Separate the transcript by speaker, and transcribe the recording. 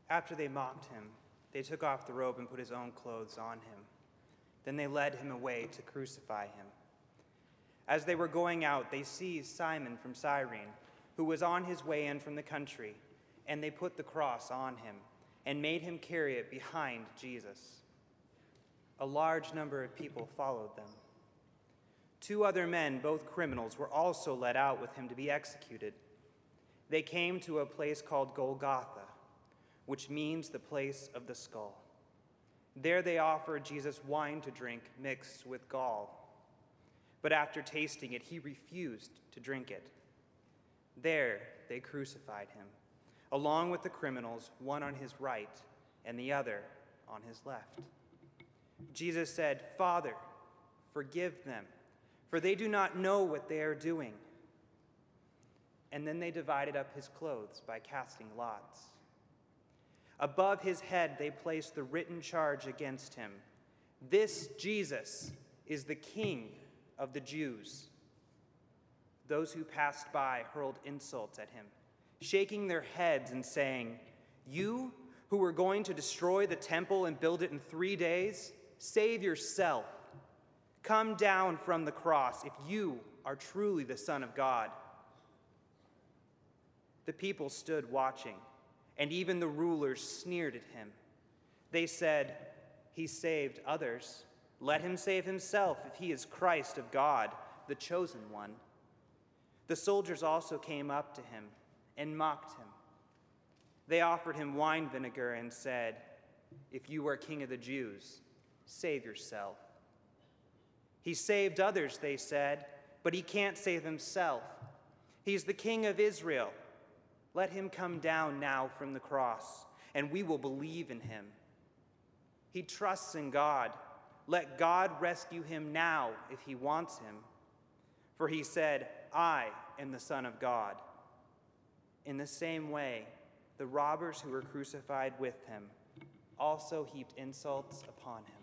Speaker 1: After they mocked him, they took off the robe and put his own clothes on him. Then they led him away to crucify him. As they were going out, they seized Simon from Cyrene, who was on his way in from the country, and they put the cross on him and made him carry it behind Jesus. A large number of people followed them. 2 other men, both criminals, were also led out with him to be executed. They came to a place called Golgotha, which means the place of the skull. There they offered Jesus wine to drink mixed with gall. But after tasting it, he refused to drink it. There they crucified him, along with the criminals, one on his right and the other on his left. Jesus said, "Father, forgive them, for they do not know what they are doing." And then they divided up his clothes by casting lots. Above his head they placed the written charge against him: "This Jesus is the King of the Jews." Those who passed by hurled insults at him, shaking their heads and saying, "You who were going to destroy the temple and build it in 3 days, save yourself. Come down from the cross if you are truly the Son of God." The people stood watching, and even the rulers sneered at him. They said, "He saved others. Let him save himself if he is Christ of God, the chosen one." The soldiers also came up to him and mocked him. They offered him wine vinegar and said, "If you are king of the Jews, save yourself." "He saved others," they said, "but he can't save himself. He's the King of Israel. Let him come down now from the cross, and we will believe in him. He trusts in God. Let God rescue him now if he wants him. For he said, 'I am the Son of God.'" In the same way, the robbers who were crucified with him also heaped insults upon him.